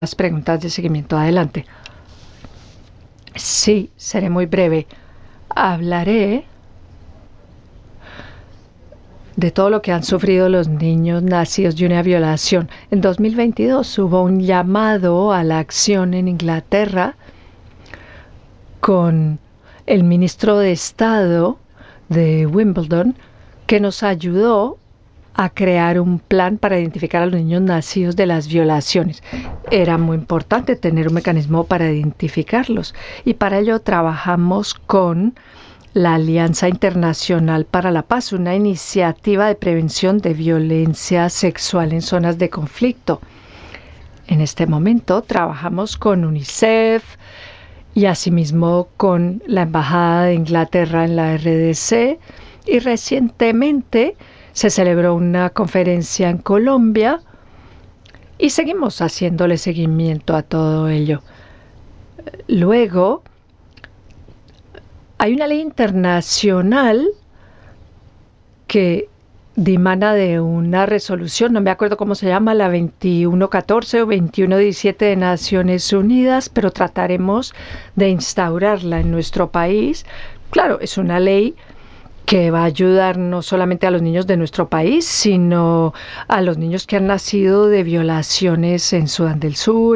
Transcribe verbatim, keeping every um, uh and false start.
las preguntas de seguimiento. Adelante. Sí, seré muy breve. Hablaré de todo lo que han sufrido los niños nacidos de una violación. En dos mil veintidós hubo un llamado a la acción en Inglaterra con el ministro de Estado de Wimbledon, que nos ayudó a crear un plan para identificar a los niños nacidos de las violaciones. Era muy importante tener un mecanismo para identificarlos y para ello trabajamos con la Alianza Internacional para la Paz, una iniciativa de prevención de violencia sexual en zonas de conflicto. En este momento trabajamos con UNICEF y asimismo con la Embajada de Inglaterra en la R D C, y recientemente se celebró una conferencia en Colombia y seguimos haciéndole seguimiento a todo ello. Luego, hay una ley internacional que dimana de una resolución, no me acuerdo cómo se llama, la veintiuno catorce o veintiuno diecisiete de Naciones Unidas, pero trataremos de instaurarla en nuestro país. Claro, es una ley que va a ayudar no solamente a los niños de nuestro país, sino a los niños que han nacido de violaciones en Sudán del Sur,